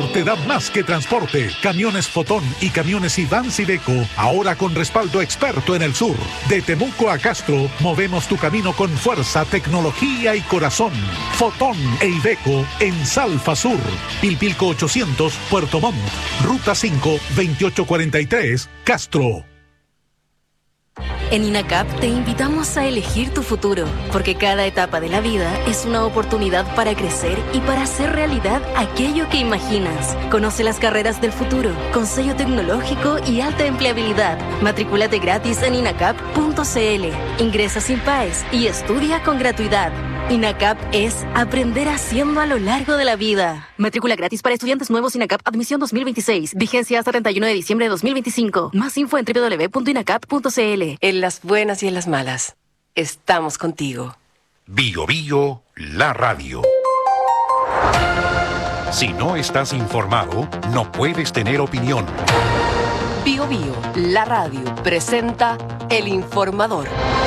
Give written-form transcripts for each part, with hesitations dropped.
te da más que transporte. Camiones Fotón y camiones Ivans Iveco, ahora con respaldo experto en el sur. De Temuco a Castro, movemos tu camino con fuerza, tecnología y corazón. Fotón e Iveco en Salfa Sur. Pilpilco 800, Puerto Montt. Ruta 5, 2843, Castro. En INACAP te invitamos a elegir tu futuro, porque cada etapa de la vida es una oportunidad para crecer y para hacer realidad aquello que imaginas. Conoce las carreras del futuro, con sello tecnológico y alta empleabilidad. Matricúlate gratis en inacap.cl. Ingresa sin PAES y estudia con gratuidad. INACAP es aprender haciendo a lo largo de la vida. Matrícula gratis para estudiantes nuevos INACAP Admisión 2026. Vigencia hasta 31 de diciembre de 2025. Más info en www.inacap.cl. En las buenas y en las malas, estamos contigo. Bio Bio, la radio. Si no estás informado, no puedes tener opinión. Bio Bio, la radio, presenta El Informador.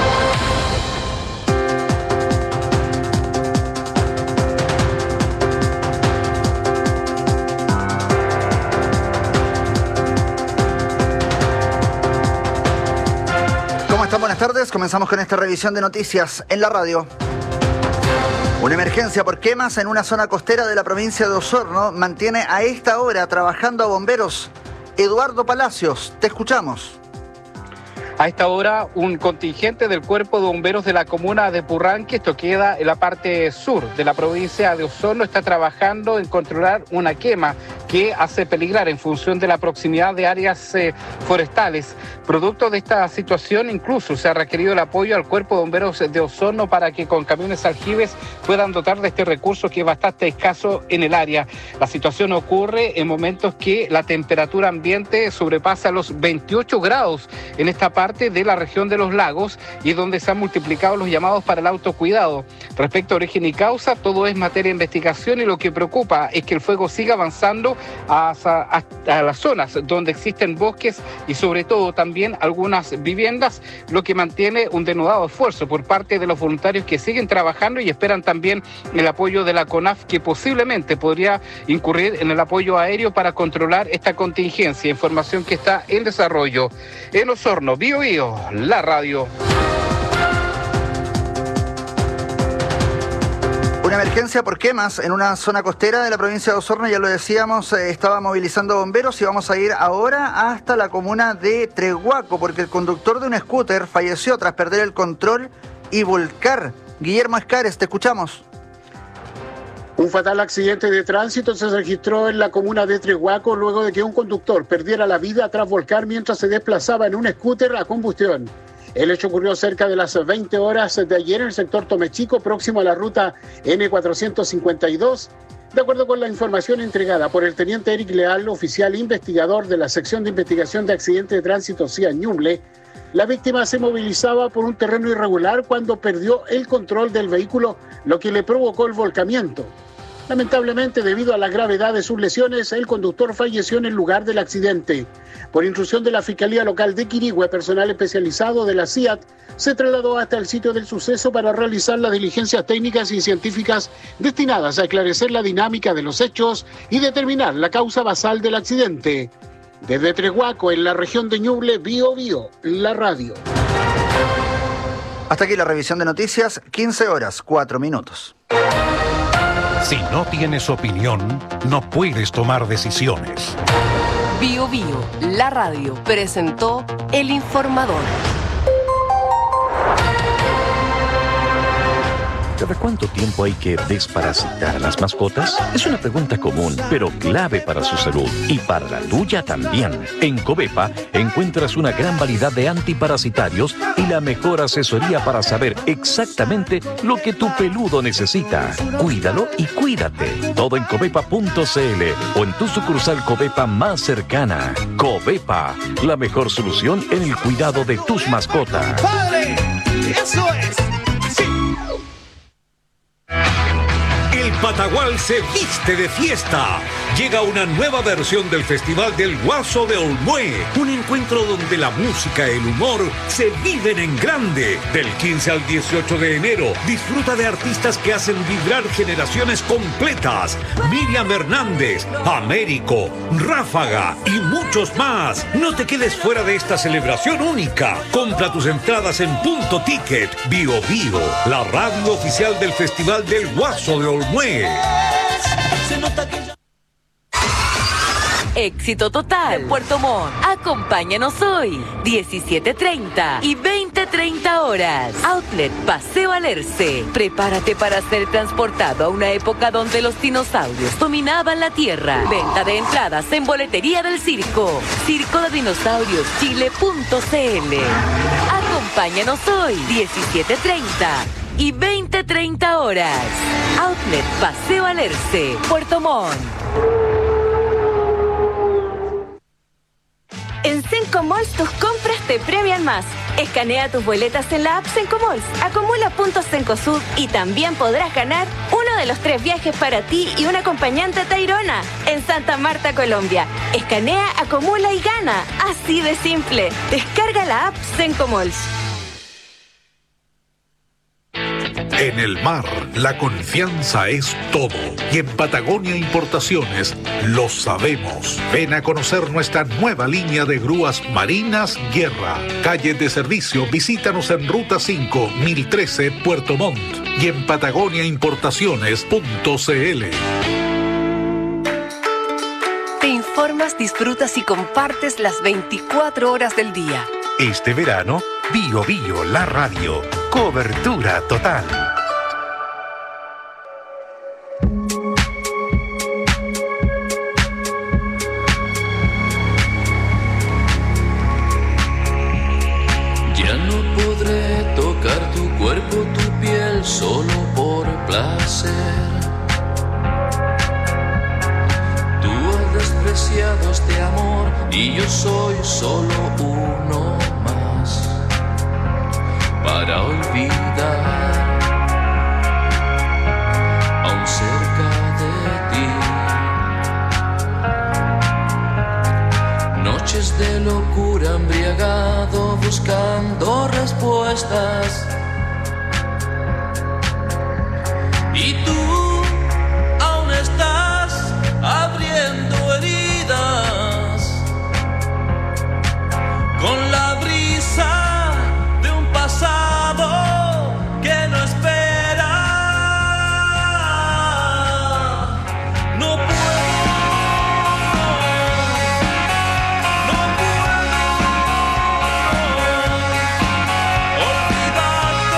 Buenas tardes, comenzamos con esta revisión de noticias en la radio. Una emergencia por quemas en una zona costera de la provincia de Osorno mantiene a esta hora trabajando a bomberos. Eduardo Palacios, te escuchamos. A esta hora, un contingente del Cuerpo de Bomberos de la comuna de Purranque, esto queda en la parte sur de la provincia de Osorno, está trabajando en controlar una quema que hace peligrar en función de la proximidad de áreas forestales. Producto de esta situación, incluso se ha requerido el apoyo al Cuerpo de Bomberos de Osorno para que con camiones aljibes puedan dotar de este recurso que es bastante escaso en el área. La situación ocurre en momentos que la temperatura ambiente sobrepasa los 28 grados en esta parte de la región de los lagos y donde se han multiplicado los llamados para el autocuidado. Respecto a origen y causa, todo es materia de investigación y lo que preocupa es que el fuego siga avanzando a las zonas donde existen bosques y sobre todo también algunas viviendas, lo que mantiene un denodado esfuerzo por parte de los voluntarios que siguen trabajando y esperan también el apoyo de la CONAF, que posiblemente podría incurrir en el apoyo aéreo para controlar esta contingencia. Información que está en desarrollo. En Osorno, Bio Bio, la radio. Una emergencia por quemas en una zona costera de la provincia de Osorno, ya lo decíamos, estaba movilizando bomberos y vamos a ir ahora hasta la comuna de Trehuaco porque el conductor de un scooter falleció tras perder el control y volcar. Guillermo Escares, te escuchamos. Un fatal accidente de tránsito se registró en la comuna de Trehuaco luego de que un conductor perdiera la vida tras volcar mientras se desplazaba en un scooter a combustión. El hecho ocurrió cerca de las 20 horas de ayer en el sector Tomechico, próximo a la ruta N452. De acuerdo con la información entregada por el teniente Eric Leal, oficial investigador de la sección de investigación de accidentes de tránsito CIA Ñuble, la víctima se movilizaba por un terreno irregular cuando perdió el control del vehículo, lo que le provocó el volcamiento. Lamentablemente, debido a la gravedad de sus lesiones, el conductor falleció en el lugar del accidente. Por instrucción de la Fiscalía Local de Quirihue, personal especializado de la CIAT se trasladó hasta el sitio del suceso para realizar las diligencias técnicas y científicas destinadas a esclarecer la dinámica de los hechos y determinar la causa basal del accidente. Desde Trehuaco, en la región de Ñuble, Bio Bio, la radio. Hasta aquí la revisión de noticias, 15 horas, 4 minutos. Si no tienes opinión, no puedes tomar decisiones. Bio Bio, la radio, presentó El Informador. ¿Cada cuánto tiempo hay que desparasitar a las mascotas? Es una pregunta común, pero clave para su salud y para la tuya también. En Covepa encuentras una gran variedad de antiparasitarios y la mejor asesoría para saber exactamente lo que tu peludo necesita. Cuídalo y cuídate. Todo en covepa.cl o en tu sucursal Covepa más cercana. Covepa, la mejor solución en el cuidado de tus mascotas. ¡Padre! ¡Eso es! ¡Sí! Patagual se viste de fiesta. Llega una nueva versión del Festival del Guaso de Olmué. Un encuentro donde la música y el humor se viven en grande. Del 15 al 18 de enero, disfruta de artistas que hacen vibrar generaciones completas. Miriam Hernández, Américo, Ráfaga y muchos más. No te quedes fuera de esta celebración única. Compra tus entradas en Punto Ticket. Bio Bio, la radio oficial del Festival del Guaso de Olmué. Éxito total. Puerto Montt. Acompáñanos hoy, 17:30 y 20:30 horas. Outlet Paseo Alerce. Prepárate para ser transportado a una época donde los dinosaurios dominaban la tierra. Venta de entradas en boletería del circo. Circo de Dinosaurios Chile.cl. Acompáñanos hoy, 17:30 y 20:30 horas. Outlet Paseo Alerce, Puerto Montt. En Sencomalls tus compras te premian más. Escanea tus boletas en la app Sencomalls, acumula puntos Cencosud y también podrás ganar uno de los 3 viajes para ti y un acompañante a Tayrona en Santa Marta, Colombia. Escanea, acumula y gana. Así de simple. Descarga la app Sencomalls. En el mar, la confianza es todo. Y en Patagonia Importaciones lo sabemos. Ven a conocer nuestra nueva línea de grúas marinas Guerra. Calle de servicio, visítanos en Ruta 5, 1013, Puerto Montt. Y en patagoniaimportaciones.cl. Te informas, disfrutas y compartes las 24 horas del día. Este verano, Bio Bio, la radio. Cobertura total. Ya no podré tocar tu cuerpo, tu piel, solo por placer. Tú has despreciado este amor y yo soy solo uno más para olvidar, aún cerca de ti. Noches de locura, embriagado, buscando respuestas. Y tú aún estás abriendo heridas con la brisa de un pasado que no espera. No puedo olvidarte.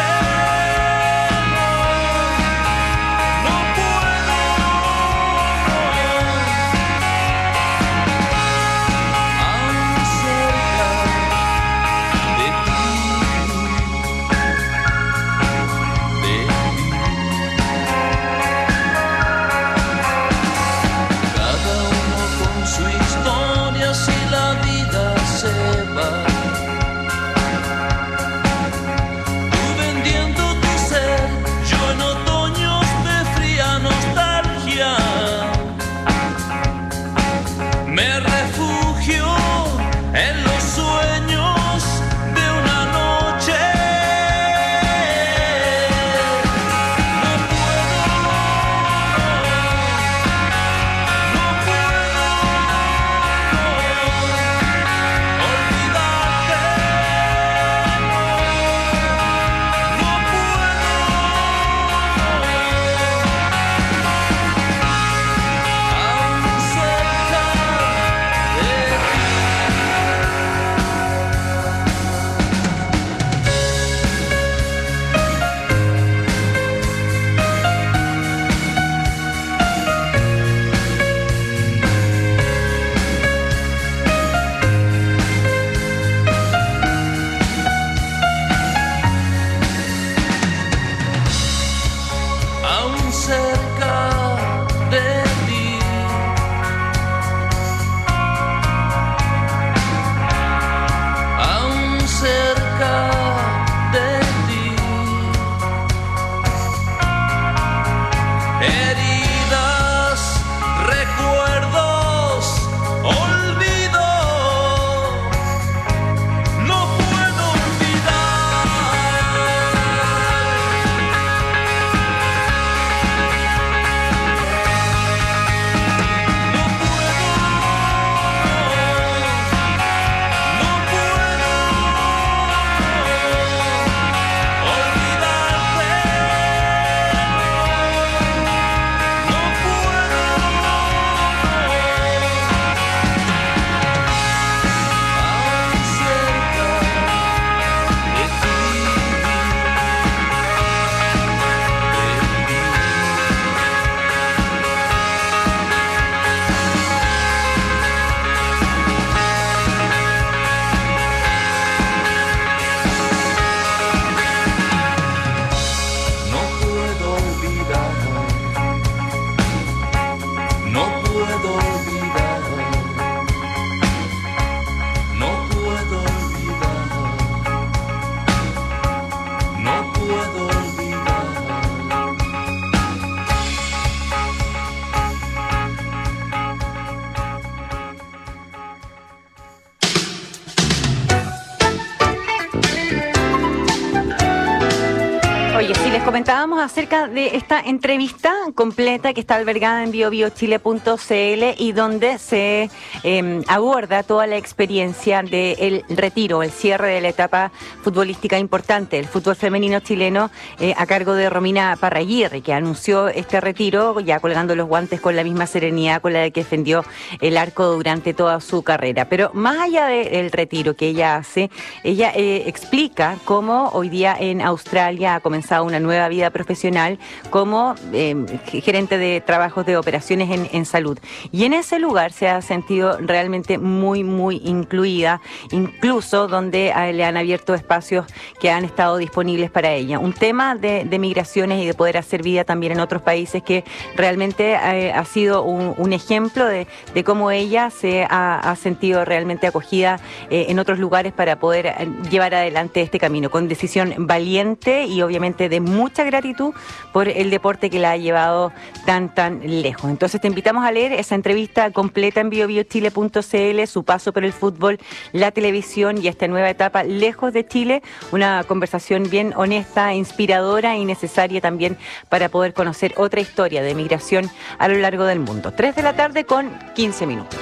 Comentábamos acerca de esta entrevista completa que está albergada en biobiochile.cl y donde se aborda toda la experiencia del retiro, el cierre de la etapa futbolística importante, el fútbol femenino chileno a cargo de Romina Parraguirre, que anunció este retiro ya colgando los guantes con la misma serenidad con la que defendió el arco durante toda su carrera. Pero más allá del retiro que ella hace, ella explica cómo hoy día en Australia ha comenzado una nueva vida profesional como gerente de trabajos de operaciones en salud. Y en ese lugar se ha sentido realmente muy, muy incluida, incluso donde le han abierto espacios que han estado disponibles para ella. Un tema de migraciones y de poder hacer vida también en otros países que realmente ha sido un ejemplo de cómo ella se ha sentido realmente acogida en otros lugares para poder llevar adelante este camino con decisión valiente y obviamente de mucha gratitud por el deporte que la ha llevado tan lejos. Entonces te invitamos a leer esa entrevista completa en biobiochile.cl, su paso por el fútbol, la televisión y esta nueva etapa lejos de Chile, una conversación bien honesta, inspiradora y necesaria también para poder conocer otra historia de migración a lo largo del mundo. 3 de la tarde con 15 minutos.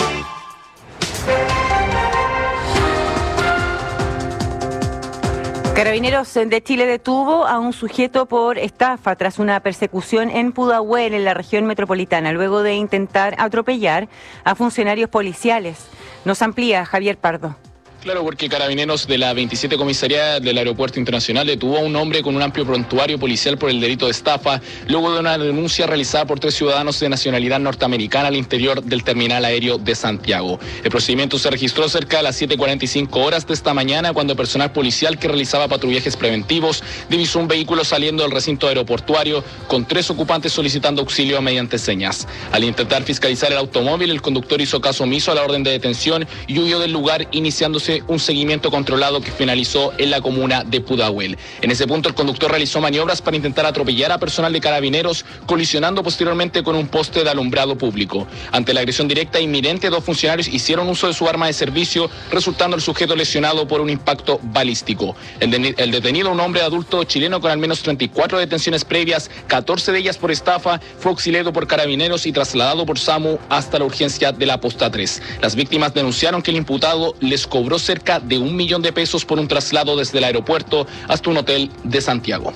Carabineros de Chile detuvo a un sujeto por estafa tras una persecución en Pudahuel, en la región metropolitana, luego de intentar atropellar a funcionarios policiales. Nos amplía Javier Pardo. Claro, porque Carabineros de la 27 Comisaría del Aeropuerto Internacional detuvo a un hombre con un amplio prontuario policial por el delito de estafa, luego de una denuncia realizada por 3 ciudadanos de nacionalidad norteamericana al interior del terminal aéreo de Santiago. El procedimiento se registró cerca de las 7:45 horas de esta mañana, cuando personal policial que realizaba patrullajes preventivos divisó un vehículo saliendo del recinto aeroportuario con 3 ocupantes solicitando auxilio mediante señas. Al intentar fiscalizar el automóvil, el conductor hizo caso omiso a la orden de detención y huyó del lugar, iniciándose un seguimiento controlado que finalizó en la comuna de Pudahuel. En ese punto el conductor realizó maniobras para intentar atropellar a personal de Carabineros, colisionando posteriormente con un poste de alumbrado público. Ante la agresión directa e inminente, 2 funcionarios hicieron uso de su arma de servicio, resultando el sujeto lesionado por un impacto balístico. El detenido, un hombre adulto chileno con al menos 34 detenciones previas, 14 de ellas por estafa, fue auxiliado por Carabineros y trasladado por SAMU hasta la urgencia de la Posta 3. Las víctimas denunciaron que el imputado les cobró cerca de $1 millón por un traslado desde el aeropuerto hasta un hotel de Santiago.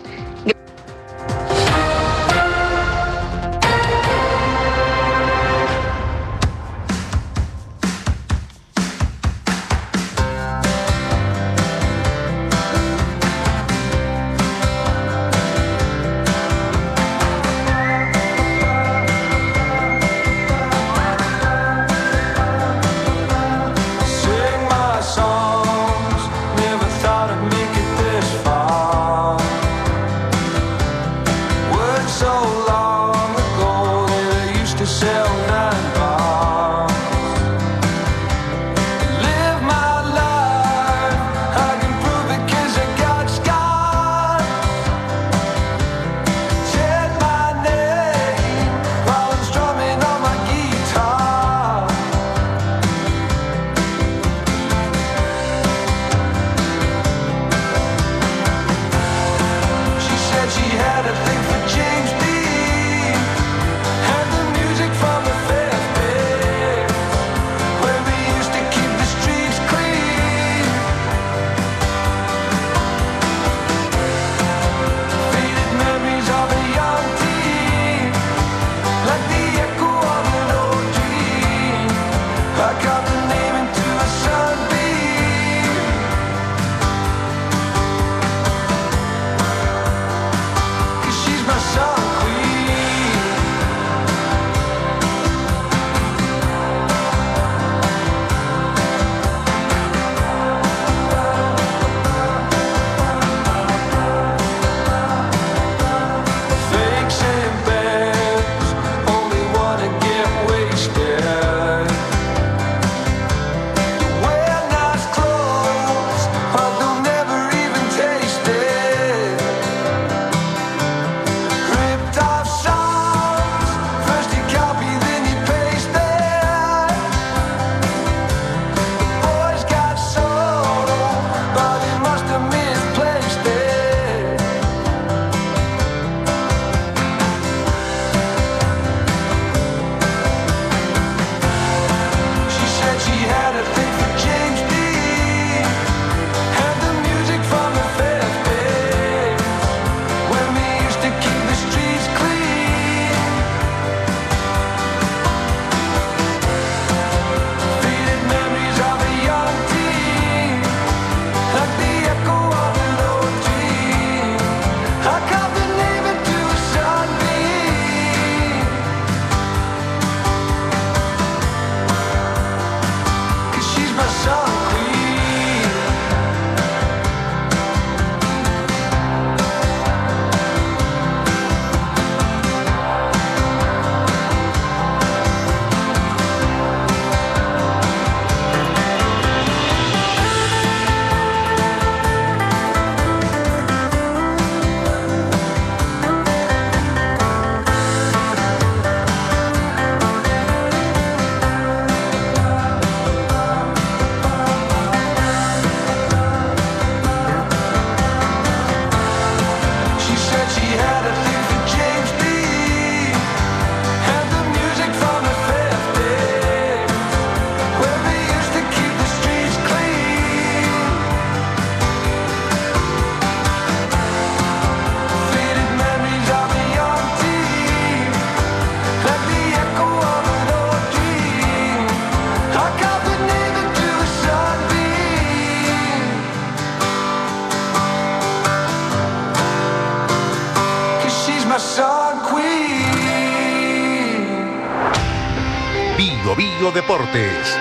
Radio Deportes.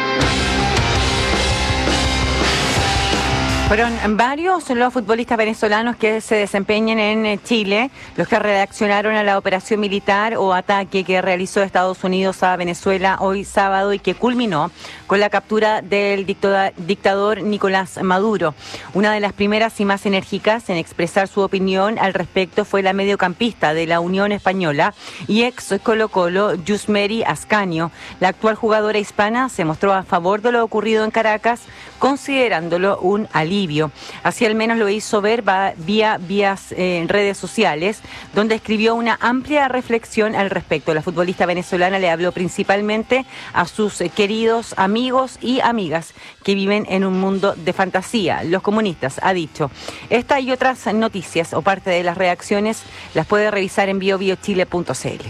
Fueron varios los futbolistas venezolanos que se desempeñan en Chile, los que reaccionaron a la operación militar o ataque que realizó Estados Unidos a Venezuela hoy sábado y que culminó con la captura del dictador Nicolás Maduro. Una de las primeras y más enérgicas en expresar su opinión al respecto fue la mediocampista de la Unión Española y ex Colo-Colo, Yusmeri Ascanio. La actual jugadora hispana se mostró a favor de lo ocurrido en Caracas, considerándolo un alivio. Así al menos lo hizo ver vía redes sociales, donde escribió una amplia reflexión al respecto. La futbolista venezolana le habló principalmente a sus queridos amigos y amigas que viven en un mundo de fantasía. Los comunistas, ha dicho. Esta y otras noticias o parte de las reacciones las puede revisar en biobiochile.cl.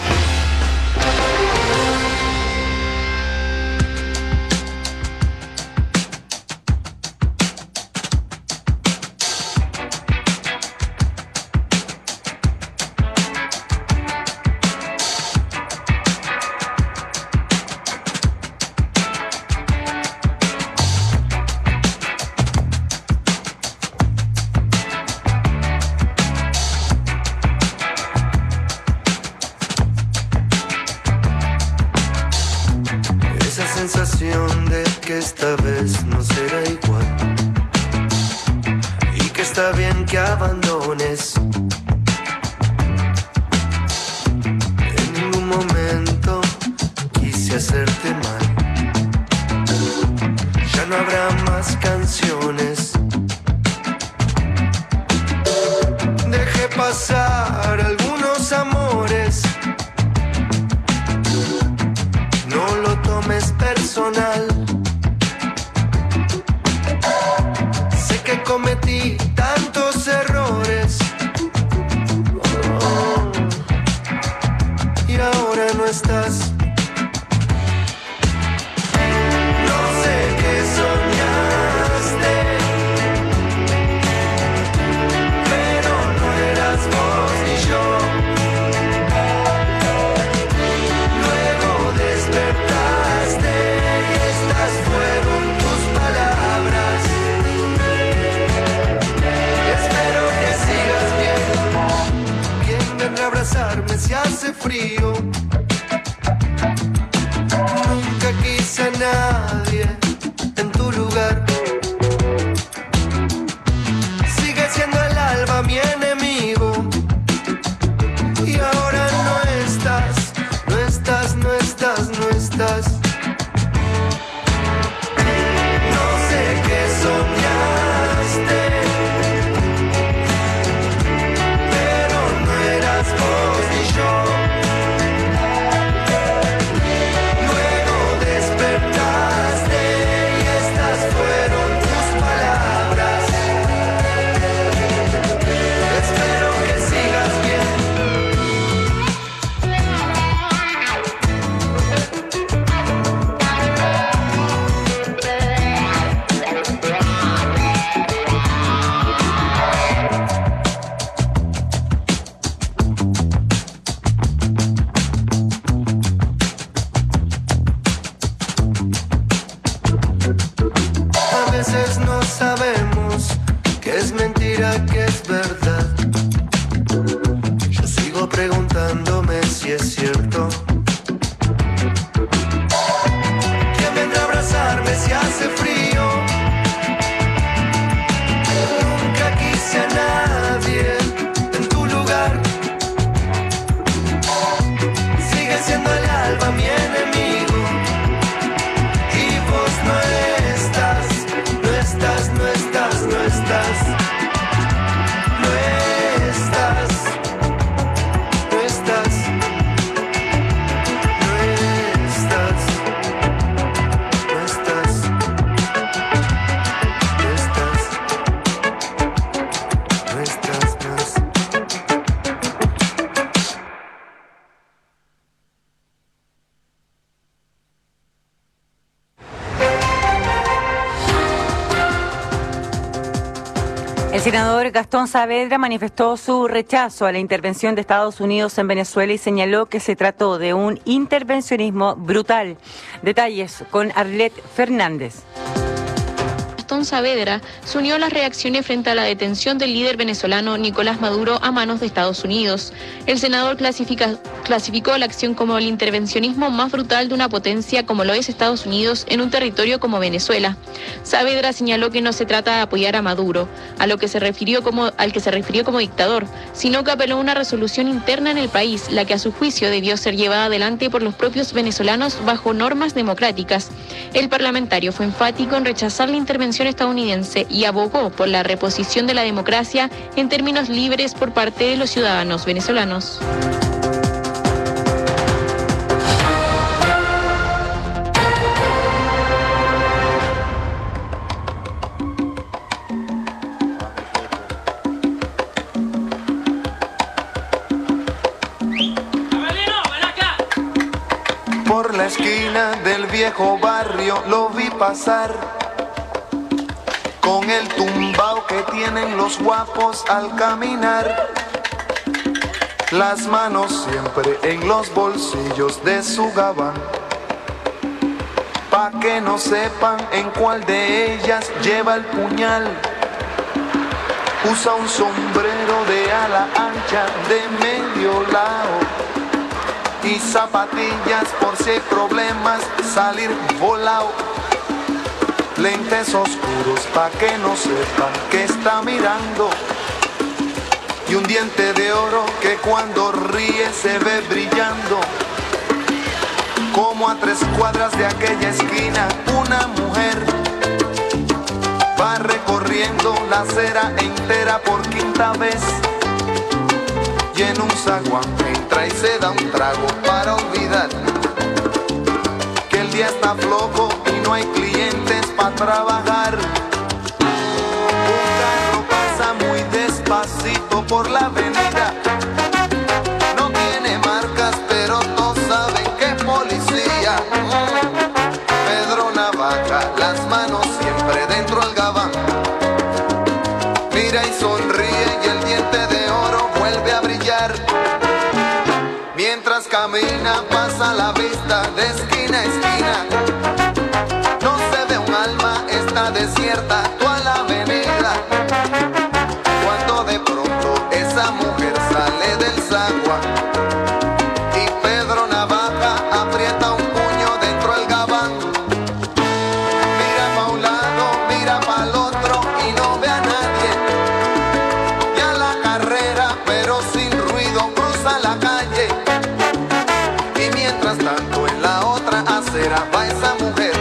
sensación de que esta vez no será igual y que está bien que abandones. En ningún momento quise hacerte mal. Ya no habrá más canciones. Dejé pasar algunos amores. No lo tomes personal. Sé que cometí tantos errores. Oh, y ahora no estás. No sé qué soñaste, pero no eras vos ni yo. Luego despertaste y estas fueron tus palabras. Espero que sigas bien. ¿Quién vendrá a abrazarme si hace frío? Nunca quise a nadie en tu lugar. Sigue siendo el alba mi enemigo. Y ahora no estás, no estás, no estás, no estás. No sé qué soñaste, pero no eras vos ni yo. Luego despertaste y estas fueron tus palabras. Espero que sigas bien. A veces no sabemos qué es mentira, qué es verdad. Yo sigo preguntándome si es cierto. ¿Quién vendrá a abrazarme si hace frío? Nunca quise a nadie en tu lugar. Sigue siendo el alba mi enemigo. Y vos no estás, no estás, no estás, no estás. No estás, no estás, no estás, no estás, no estás, no estás más. El senador Gastón Saavedra manifestó su rechazo a la intervención de Estados Unidos en Venezuela y señaló que se trató de un intervencionismo brutal. Detalles con Arlette Fernández. Gastón Saavedra se unió a las reacciones frente a la detención del líder venezolano Nicolás Maduro a manos de Estados Unidos. El senador clasificó la acción como el intervencionismo más brutal de una potencia como lo es Estados Unidos en un territorio como Venezuela. Saavedra señaló que no se trata de apoyar a Maduro, al que se refirió como dictador, sino que apeló a una resolución interna en el país, la que a su juicio debió ser llevada adelante por los propios venezolanos bajo normas democráticas. El parlamentario fue enfático en rechazar la intervención estadounidense y abogó por la reposición de la democracia en términos libres por parte de los ciudadanos venezolanos. Por la esquina del viejo barrio lo vi pasar, con el tumbao que tienen los guapos al caminar, las manos siempre en los bolsillos de su gabán, pa' que no sepan en cuál de ellas lleva el puñal. Usa un sombrero de ala ancha de medio lado y zapatillas por si hay problemas salir volado. Lentes oscuros pa' que no sepan que está mirando, y un diente de oro que cuando ríe se ve brillando. Como a 3 cuadras de aquella esquina una mujer va recorriendo la acera entera por 5ª vez, y en un zaguán entra y se da un trago para olvidar que el día está flojo y no hay clientes para trabajar. Un carro pasa muy despacito por la avenida, no tiene marcas pero todos saben que es policía. Pedro Navaja, las manos siempre dentro del gabán, mira y sonríe y el diente de oro vuelve a brillar. Mientras camina pasa la vista de esquina a esquina, no se ve un alma, está desierta toda la avenida. Cuando de pronto esa mujer sale del zaguán y Pedro Navaja aprieta un puño dentro del gabán. Mira pa' un lado, mira pa' el otro y no ve a nadie. Ya la carrera pero sin ruido cruza la calle, y mientras tanto en la otra acera va esa mujer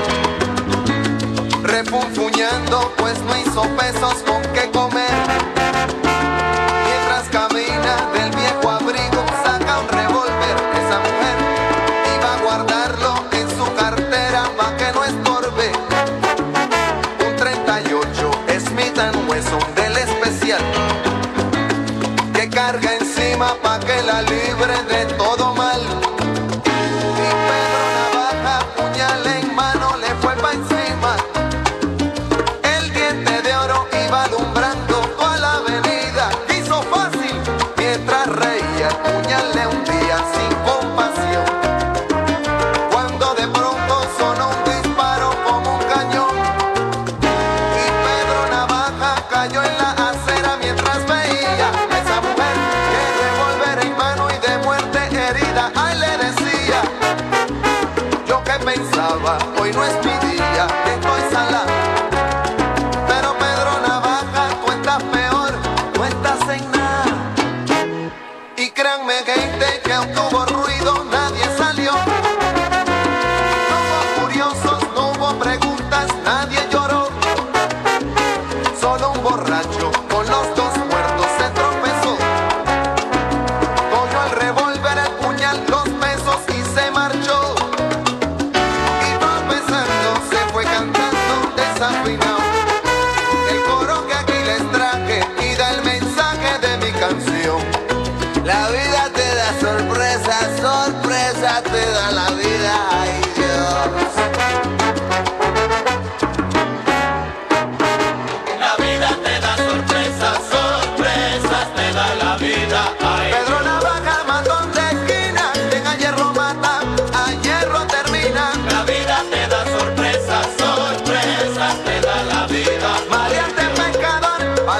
refunfuñando, pues no hizo pesos con qué comer. Mientras camina del viejo abrigo saca un revólver esa mujer y va a guardarlo en su cartera pa' que no estorbe. Un 38 Smith & Wesson del especial que carga encima pa' que la libre de todo mal. Y Pedro Navaja, puñal en mano, le fue pa' encima. El diente de oro iba alumbrando toda la avenida. Hizo fácil mientras reía, el puñal le hundía sin compasión. Cuando de pronto sonó un disparo como un cañón y Pedro Navaja cayó en la acera mientras veía a esa mujer que revólver en mano y de muerte herida. Ay, le decía, yo que pensaba, hoy no es mi día, que estoy salado. Pero Pedro Navaja, tú estás peor, no estás en nada. Y créanme, gente, que aunque hubo ruido, nadie salió. No hubo curiosos, no hubo preguntas, nadie lloró. Solo un borracho con los 2 muertos se tropezó. Cogió el revólver, el puñal, los pesos y se marchó. Y tropezando se fue cantando desafinado el coro que aquí les traje y da el mensaje de mi canción. La vida te da sorpresa, sorpresa te da la vida, ay Dios. La vida te da sorpresa,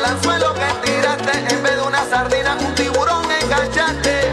al anzuelo que tiraste, en vez de una sardina, un tiburón enganchaste.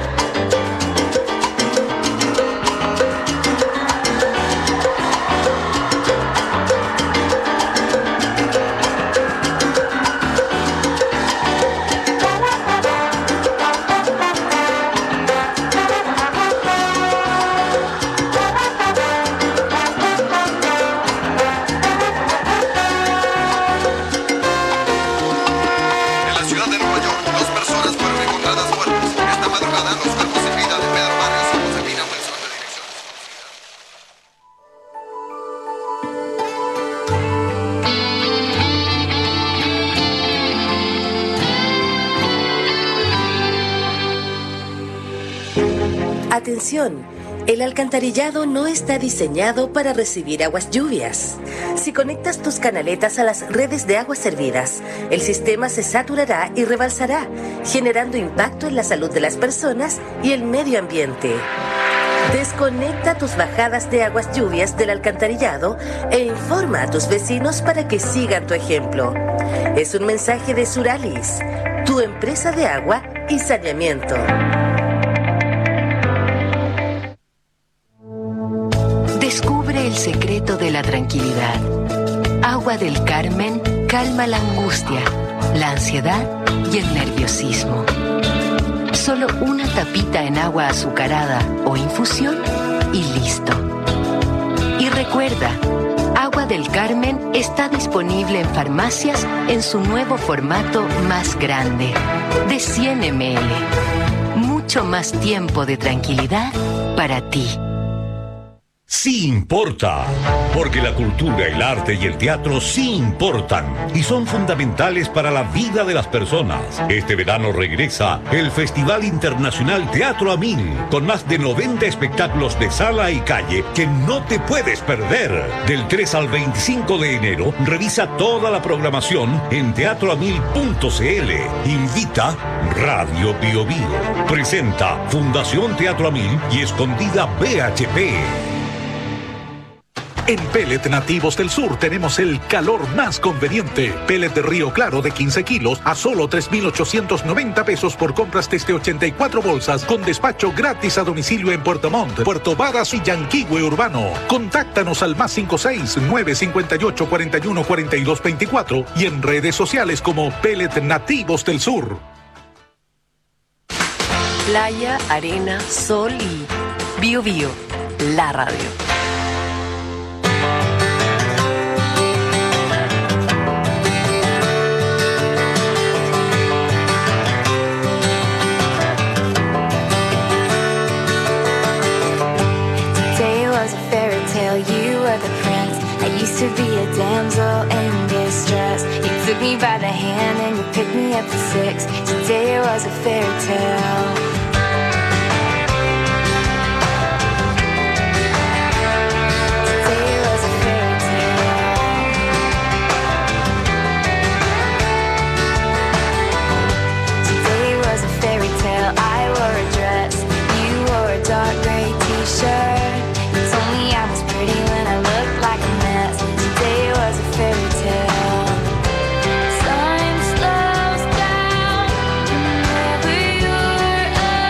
Atención, el alcantarillado no está diseñado para recibir aguas lluvias. Si conectas tus canaletas a las redes de aguas servidas, el sistema se saturará y rebalsará, generando impacto en la salud de las personas y el medio ambiente. Desconecta tus bajadas de aguas lluvias del alcantarillado e informa a tus vecinos para que sigan tu ejemplo. Es un mensaje de Suralis, tu empresa de agua y saneamiento. Descubre el secreto de la tranquilidad. Agua del Carmen calma la angustia, la ansiedad y el nerviosismo. Solo una tapita en agua azucarada o infusión y listo. Y recuerda, Agua del Carmen está disponible en farmacias en su nuevo formato más grande, de 100 ml. Mucho más tiempo de tranquilidad para ti. Sí importa, porque la cultura, el arte y el teatro sí importan y son fundamentales para la vida de las personas. Este verano regresa el Festival Internacional Teatro a Mil, con más de 90 espectáculos de sala y calle que no te puedes perder. Del 3 al 25 de enero, revisa toda la programación en teatroamil.cl. Invita Radio Bio Bio. Presenta Fundación Teatro a Mil y Escondida BHP. En Pellet Nativos del Sur tenemos el calor más conveniente. Pellet de Río Claro de 15 kilos a solo 3,890 pesos por compras desde 84 bolsas, con despacho gratis a domicilio en Puerto Montt, Puerto Varas y Yanquihue Urbano. Contáctanos al +56 958 41 42 24 y en redes sociales como Pellet Nativos del Sur. Playa, arena, sol y Bio Bio, la radio. To be a damsel in distress. You took me by the hand and you picked me up at 6. Today it was a fairy tale. Time slows down whenever you're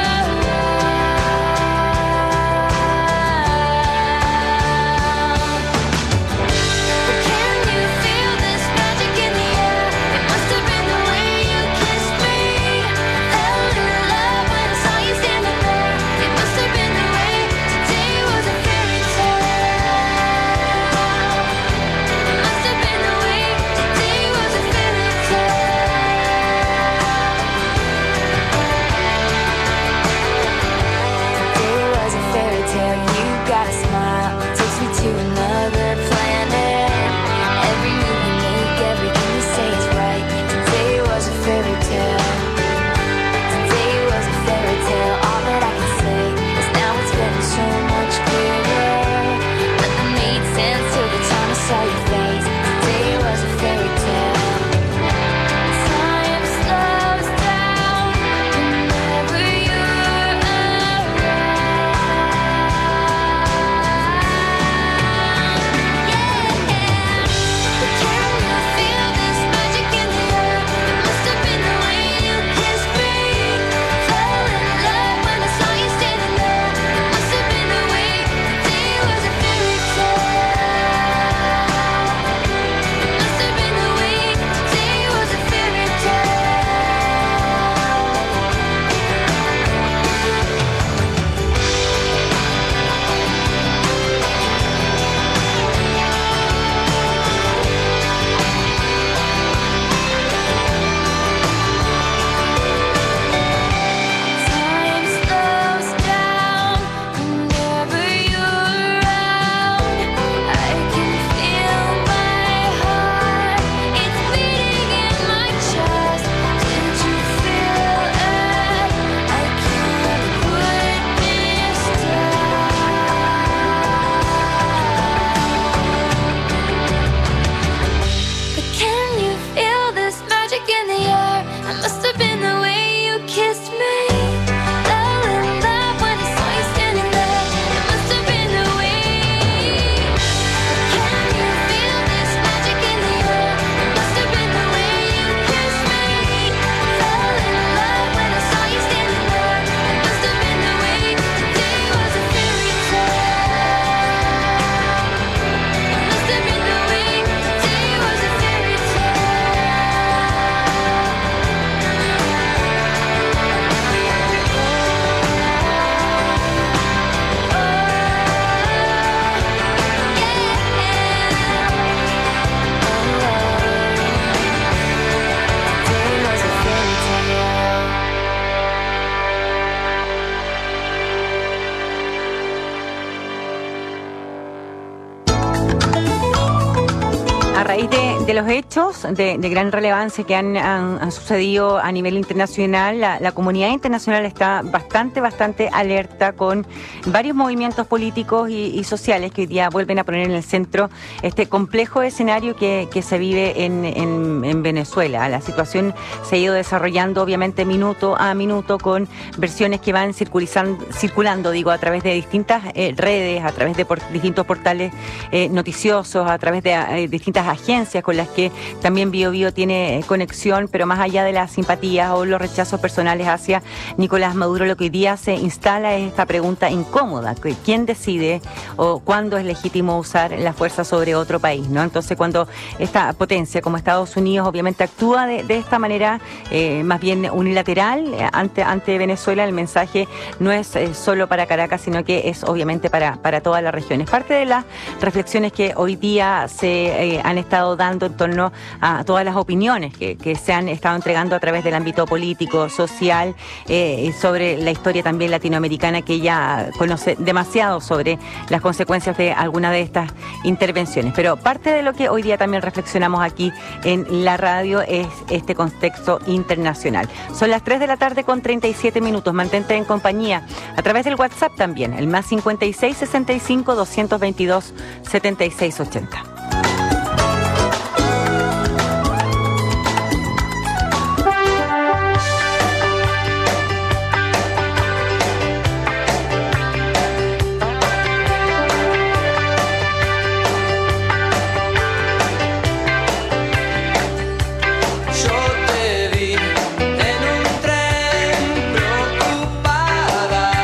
los hechos de gran relevancia que han sucedido a nivel internacional, la comunidad internacional está bastante alerta con varios movimientos políticos y sociales que hoy día vuelven a poner en el centro este complejo escenario que se vive en Venezuela. La situación se ha ido desarrollando obviamente minuto a minuto con versiones que van circulando a través de distintas redes, a través de distintos portales noticiosos, a través de distintas agencias con las que también BioBio tiene conexión, pero más allá de las simpatías o los rechazos personales hacia Nicolás Maduro, lo que hoy día se instala es esta pregunta incómoda: ¿quién decide o cuándo es legítimo usar la fuerza sobre otro país, ¿no? Entonces, cuando esta potencia como Estados Unidos obviamente actúa de esta manera más bien unilateral ante Venezuela, el mensaje no es solo para Caracas, sino que es obviamente para toda la región. Es parte de las reflexiones que hoy día se han estado dando en torno a todas las opiniones que se han estado entregando a través del ámbito político, social, sobre la historia también latinoamericana, que ella conoce demasiado sobre las consecuencias de alguna de estas intervenciones. Pero parte de lo que hoy día también reflexionamos aquí en la radio es este contexto internacional. Son las 3 de la tarde con 37 minutos. Mantente en compañía a través del WhatsApp también, el más 56 65 222 76 80.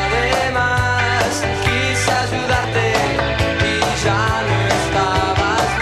Quise ayudarte y ya no estabas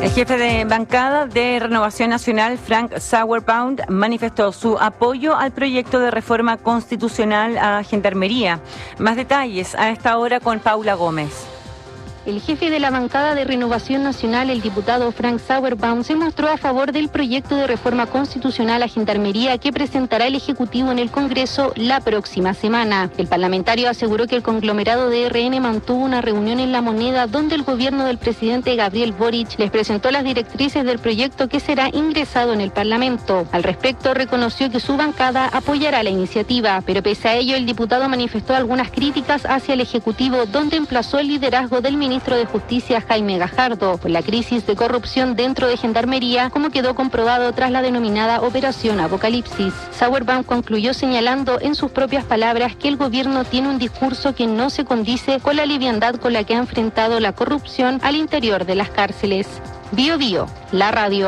El jefe de bancada de Renovación Nacional, Frank Sauerbrand, manifestó su apoyo al proyecto de reforma constitucional a Gendarmería. Más detalles a esta hora con Paula Gómez. El jefe de la bancada de Renovación Nacional, el diputado Frank Sauerbaum, se mostró a favor del proyecto de reforma constitucional a Gendarmería que presentará el Ejecutivo en el Congreso la próxima semana. El parlamentario aseguró que el conglomerado de RN mantuvo una reunión en La Moneda donde el gobierno del presidente Gabriel Boric les presentó las directrices del proyecto que será ingresado en el Parlamento. Al respecto, reconoció que su bancada apoyará la iniciativa, pero pese a ello, el diputado manifestó algunas críticas hacia el Ejecutivo, donde emplazó el liderazgo del ministro de Justicia Jaime Gajardo por la crisis de corrupción dentro de Gendarmería, como quedó comprobado tras la denominada Operación Apocalipsis. Sauerbaum concluyó señalando en sus propias palabras que el gobierno tiene un discurso que no se condice con la liviandad con la que ha enfrentado la corrupción al interior de las cárceles. Bio Bio, la radio.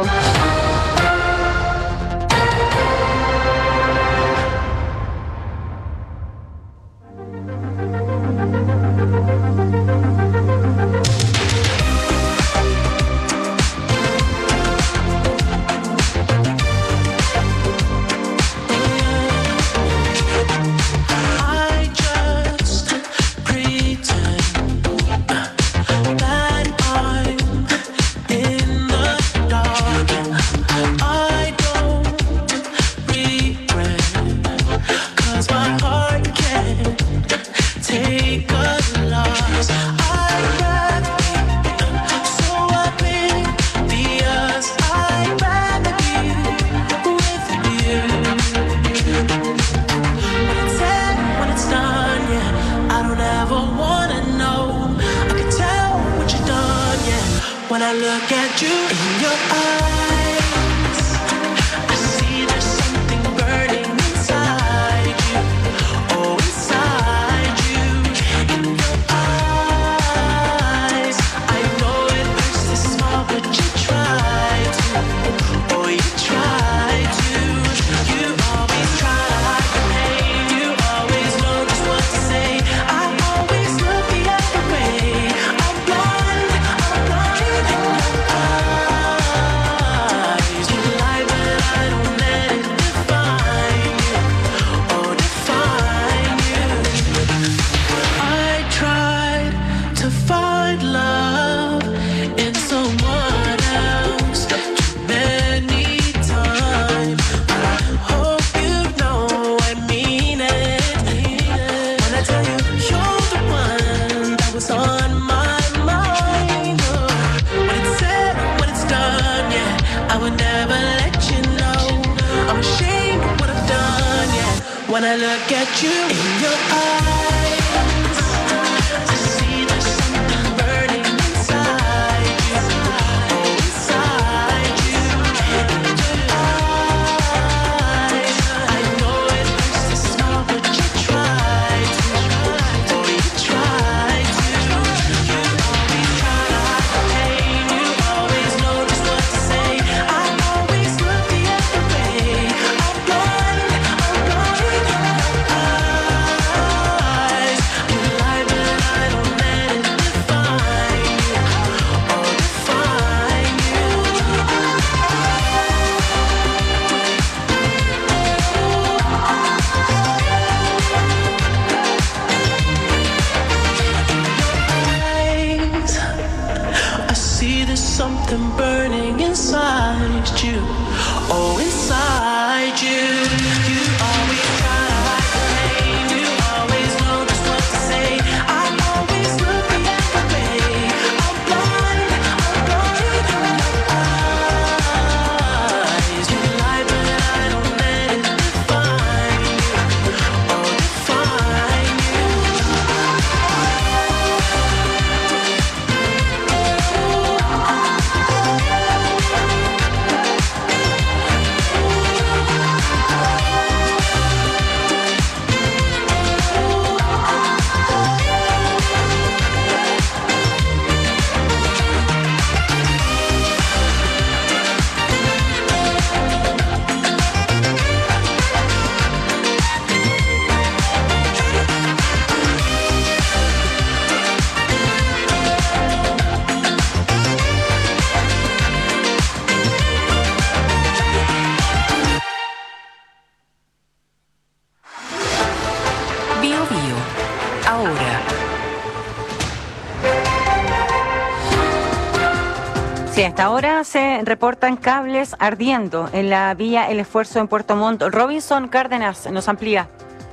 Sí, hasta ahora se reportan cables ardiendo en la vía El Esfuerzo en Puerto Montt. Robinson Cárdenas nos amplía.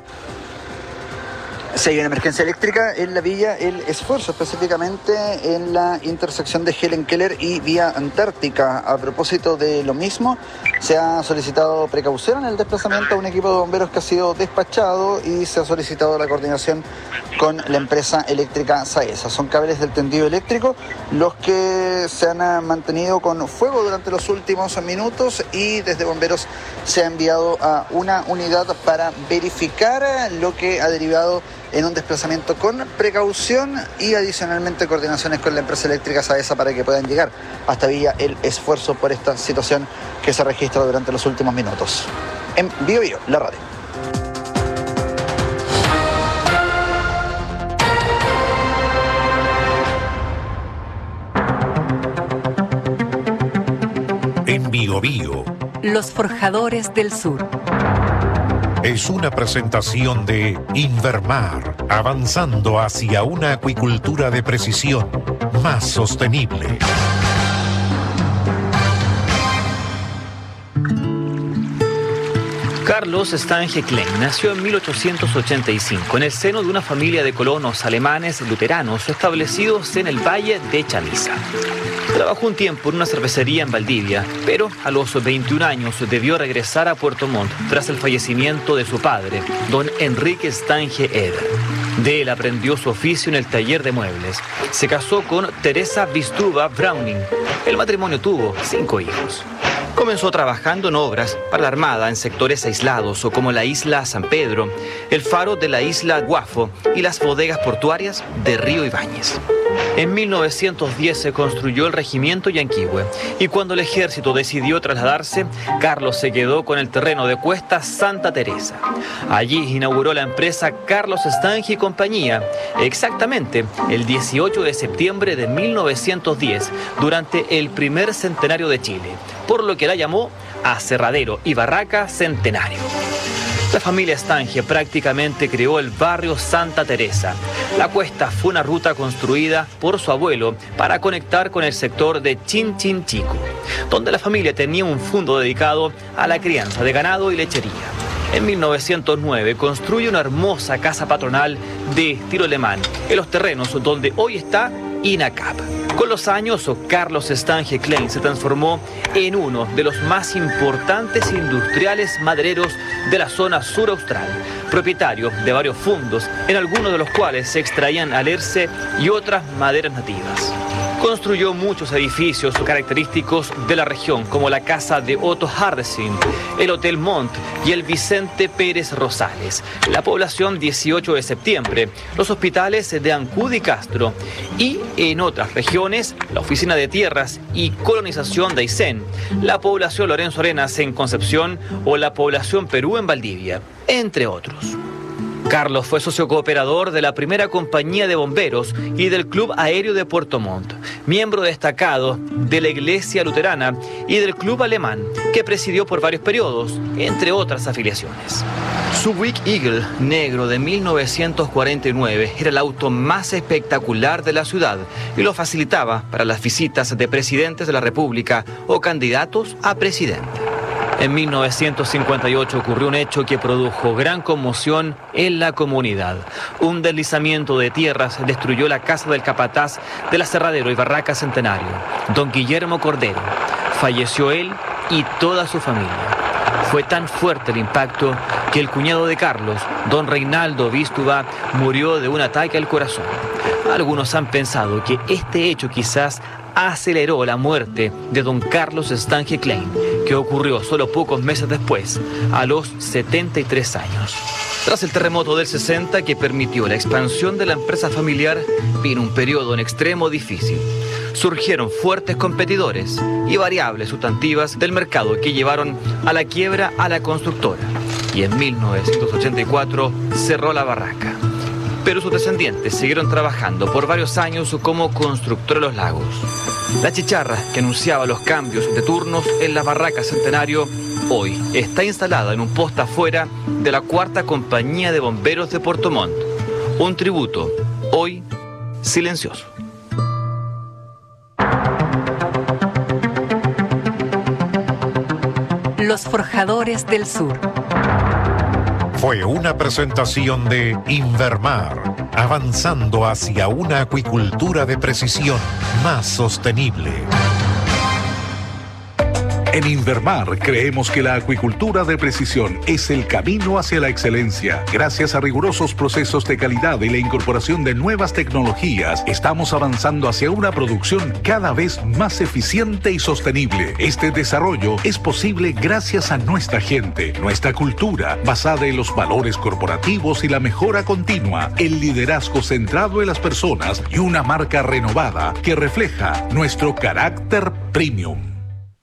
Sí, hay una emergencia eléctrica en la vía El Esfuerzo, específicamente en la intersección de Helen Keller y vía Antártica. A propósito de lo mismo, se ha solicitado precaución en el desplazamiento a un equipo de bomberos que ha sido despachado y se ha solicitado la coordinación con la empresa eléctrica SAESA. Son cables del tendido eléctrico los que se han mantenido con fuego durante los últimos minutos y desde bomberos se ha enviado a una unidad para verificar lo que ha derivado en un desplazamiento con precaución y adicionalmente coordinaciones con la empresa eléctrica SAESA para que puedan llegar hasta Villa El Esfuerzo por esta situación que se registra durante los últimos minutos. En Bio Bio, la radio. En Bio Bio. Los forjadores del sur. Es una presentación de Invermar, avanzando hacia una acuicultura de precisión más sostenible. Carlos Stange Klein nació en 1885 en el seno de una familia de colonos alemanes luteranos establecidos en el Valle de Chamisa. Trabajó un tiempo en una cervecería en Valdivia, pero a los 21 años debió regresar a Puerto Montt tras el fallecimiento de su padre, don Enrique Stange Eder. De él aprendió su oficio en el taller de muebles. Se casó con Teresa Vistuva Browning. El matrimonio tuvo 5 hijos. Comenzó trabajando en obras para la Armada en sectores aislados como la isla San Pedro, el faro de la isla Guafo y las bodegas portuarias de Río Ibáñez. En 1910 se construyó el regimiento Yanquihue y cuando el ejército decidió trasladarse, Carlos se quedó con el terreno de Cuesta Santa Teresa. Allí inauguró la empresa Carlos Stange y Compañía, exactamente el 18 de septiembre de 1910, durante el primer centenario de Chile, por lo que la llamó Aserradero y Barraca Centenario. La familia Stange prácticamente creó el barrio Santa Teresa. La cuesta fue una ruta construida por su abuelo para conectar con el sector de Chinchinchico, donde la familia tenía un fondo dedicado a la crianza de ganado y lechería. En 1909 construye una hermosa casa patronal de estilo alemán en los terrenos donde hoy está INACAP. Con los años, Carlos Stange Klein se transformó en uno de los más importantes industriales madereros de la zona sur austral, propietario de varios fundos, en algunos de los cuales se extraían alerce y otras maderas nativas. Construyó muchos edificios característicos de la región, como la casa de Otto Hardesing, el Hotel Montt y el Vicente Pérez Rosales, la población 18 de septiembre, los hospitales de Ancud y Castro, y en otras regiones, la Oficina de Tierras y Colonización de Aysén, la población Lorenzo Arenas en Concepción o la población Perú en Valdivia, entre otros. Carlos fue socio cooperador de la primera compañía de bomberos y del Club Aéreo de Puerto Montt, miembro destacado de la Iglesia Luterana y del Club Alemán, que presidió por varios periodos, entre otras afiliaciones. Su Buick Eagle negro de 1949 era el auto más espectacular de la ciudad y lo facilitaba para las visitas de presidentes de la República o candidatos a presidente. En 1958 ocurrió un hecho que produjo gran conmoción en la comunidad. Un deslizamiento de tierras destruyó la casa del capataz del Aserradero y Barraca Centenario, don Guillermo Cordero. Falleció él y toda su familia. Fue tan fuerte el impacto que el cuñado de Carlos, don Reinaldo Vístuva, murió de un ataque al corazón. Algunos han pensado que este hecho quizás aceleró la muerte de don Carlos Stange Klein, que ocurrió solo pocos meses después, a los 73 años. Tras el terremoto del 60 que permitió la expansión de la empresa familiar, vino un periodo en extremo difícil. Surgieron fuertes competidores y variables sustantivas del mercado que llevaron a la quiebra a la constructora. Y en 1984 cerró la barraca. Pero sus descendientes siguieron trabajando por varios años como constructora de los lagos. La chicharra que anunciaba los cambios de turnos en la Barraca Centenario hoy está instalada en un poste afuera de la 4ª Compañía de Bomberos de Puerto Montt. Un tributo, hoy silencioso. los forjadores del sur. Fue una presentación de Invermar, avanzando hacia una acuicultura de precisión más sostenible. En Invermar creemos que la acuicultura de precisión es el camino hacia la excelencia. Gracias a rigurosos procesos de calidad y la incorporación de nuevas tecnologías, estamos avanzando hacia una producción cada vez más eficiente y sostenible. Este desarrollo es posible gracias a nuestra gente, nuestra cultura, basada en los valores corporativos y la mejora continua, el liderazgo centrado en las personas y una marca renovada que refleja nuestro carácter premium.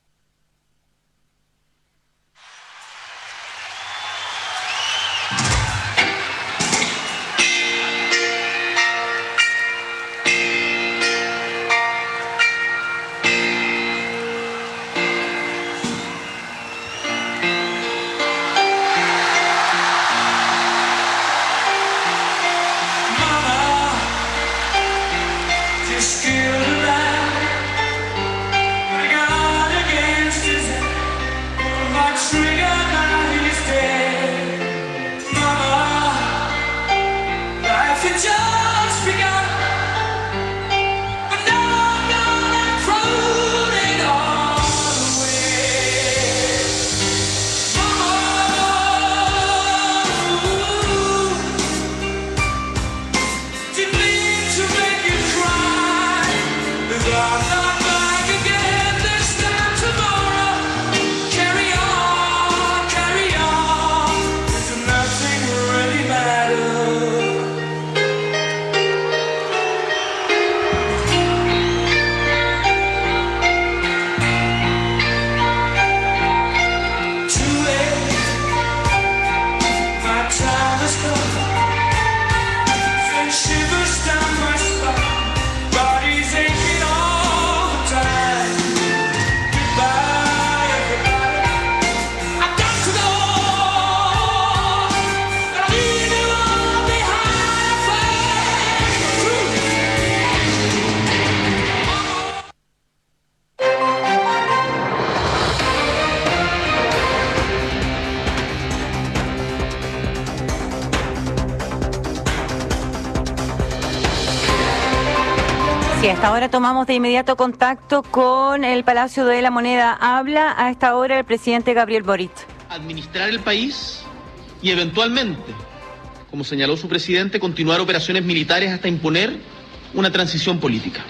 Sí, hasta ahora tomamos de inmediato contacto con el Palacio de la Moneda. Habla a esta hora el presidente Gabriel Boric. Administrar el país y eventualmente, como señaló su presidente, continuar operaciones militares hasta imponer una transición política.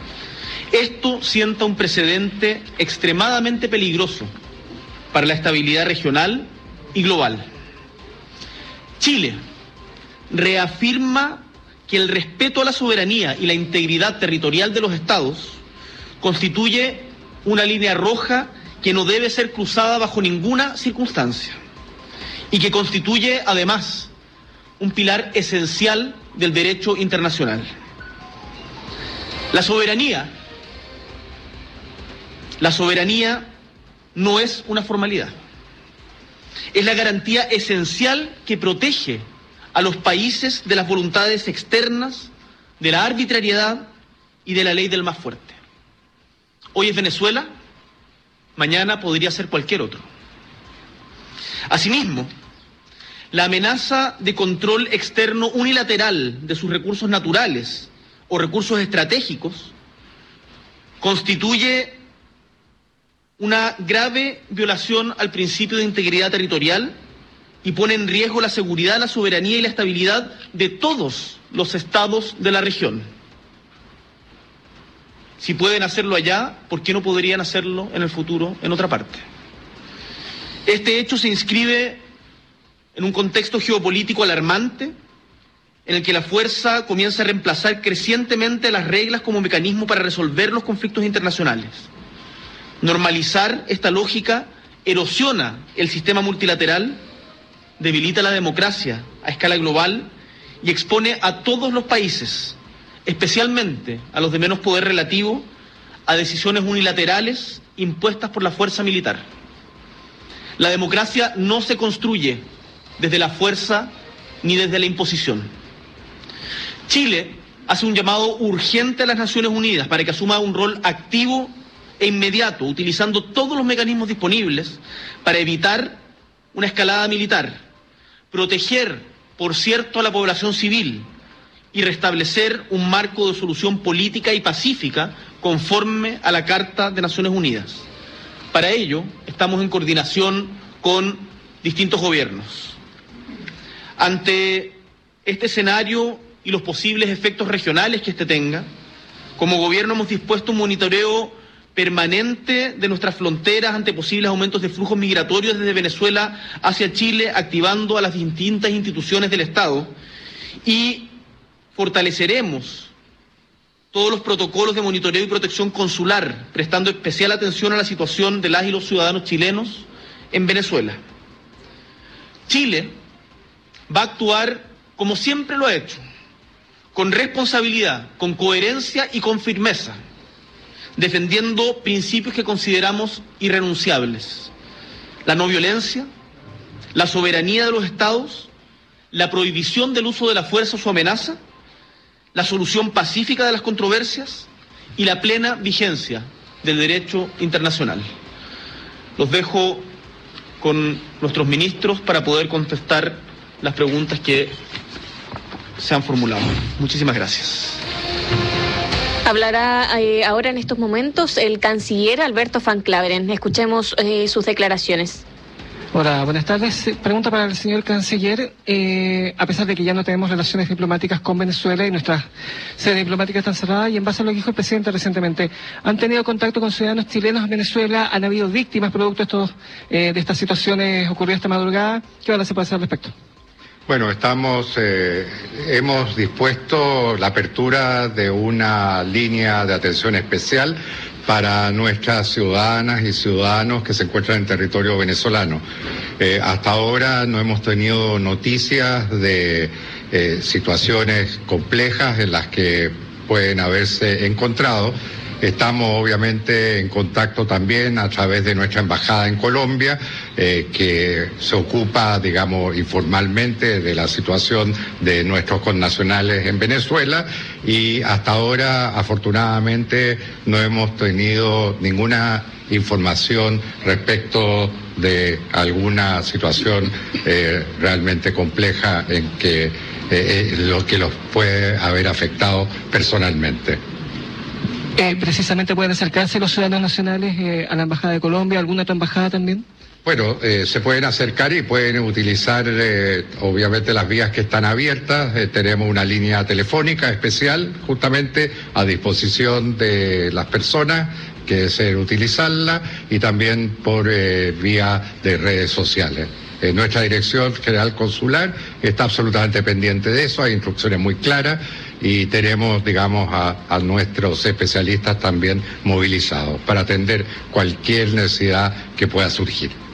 Esto sienta un precedente extremadamente peligroso para la estabilidad regional y global. Chile reafirma que el respeto a la soberanía y la integridad territorial de los estados constituye una línea roja que no debe ser cruzada bajo ninguna circunstancia y que constituye, además, un pilar esencial del derecho internacional. La soberanía no es una formalidad. Es la garantía esencial que protege a los países de las voluntades externas, de la arbitrariedad y de la ley del más fuerte. Hoy es Venezuela, mañana podría ser cualquier otro. Asimismo, la amenaza de control externo unilateral de sus recursos naturales o recursos estratégicos constituye una grave violación al principio de integridad territorial y pone en riesgo la seguridad, la soberanía y la estabilidad de todos los estados de la región. Si pueden hacerlo allá, ¿por qué no podrían hacerlo en el futuro en otra parte? Este hecho se inscribe en un contexto geopolítico alarmante en el que la fuerza comienza a reemplazar crecientemente las reglas como mecanismo para resolver los conflictos internacionales. Normalizar esta lógica erosiona el sistema multilateral, debilita la democracia a escala global y expone a todos los países, especialmente a los de menos poder relativo, a decisiones unilaterales impuestas por la fuerza militar. La democracia no se construye desde la fuerza ni desde la imposición. Chile hace un llamado urgente a las Naciones Unidas para que asuma un rol activo e inmediato, utilizando todos los mecanismos disponibles para evitar una escalada militar, proteger, por cierto, a la población civil y restablecer un marco de solución política y pacífica conforme a la Carta de Naciones Unidas. Para ello, estamos en coordinación con distintos gobiernos. Ante este escenario y los posibles efectos regionales que este tenga, como gobierno hemos dispuesto un monitoreo permanente de nuestras fronteras ante posibles aumentos de flujos migratorios desde Venezuela hacia Chile, activando a las distintas instituciones del Estado, y fortaleceremos todos los protocolos de monitoreo y protección consular, prestando especial atención a la situación de las y los ciudadanos chilenos en Venezuela. Chile va a actuar como siempre lo ha hecho, con responsabilidad, con coherencia y con firmeza, defendiendo principios que consideramos irrenunciables: la no violencia, la soberanía de los estados, la prohibición del uso de la fuerza o su amenaza, la solución pacífica de las controversias y la plena vigencia del derecho internacional. Los dejo con nuestros ministros para poder contestar las preguntas que se han formulado. Muchísimas gracias. Hablará ahora en estos momentos el canciller Alberto Van Claveren. Escuchemos sus declaraciones. Hola, buenas tardes. Pregunta para el señor canciller. A pesar de que ya no tenemos relaciones diplomáticas con Venezuela y nuestras sedes diplomáticas están cerradas, y en base a lo que dijo el presidente recientemente, ¿han tenido contacto con ciudadanos chilenos en Venezuela? ¿Han habido víctimas producto de estas situaciones ocurridas esta madrugada? ¿Qué balance puede hacer al respecto? Bueno, hemos dispuesto la apertura de una línea de atención especial para nuestras ciudadanas y ciudadanos que se encuentran en territorio venezolano. Hasta ahora no hemos tenido noticias de situaciones complejas en las que pueden haberse encontrado. Estamos obviamente en contacto también a través de nuestra embajada en Colombia, que se ocupa, digamos, informalmente de la situación de nuestros connacionales en Venezuela, y hasta ahora, afortunadamente, no hemos tenido ninguna información respecto de alguna situación realmente compleja en que lo que los puede haber afectado personalmente. ¿Precisamente pueden acercarse los ciudadanos nacionales a la Embajada de Colombia, alguna otra embajada también? Bueno, se pueden acercar y pueden utilizar obviamente las vías que están abiertas. Tenemos una línea telefónica especial justamente a disposición de las personas que deseen utilizarla, y también por vía de redes sociales. Nuestra Dirección General Consular está absolutamente pendiente de eso, hay instrucciones muy claras, y tenemos, digamos, a nuestros especialistas también movilizados para atender cualquier necesidad que pueda surgir.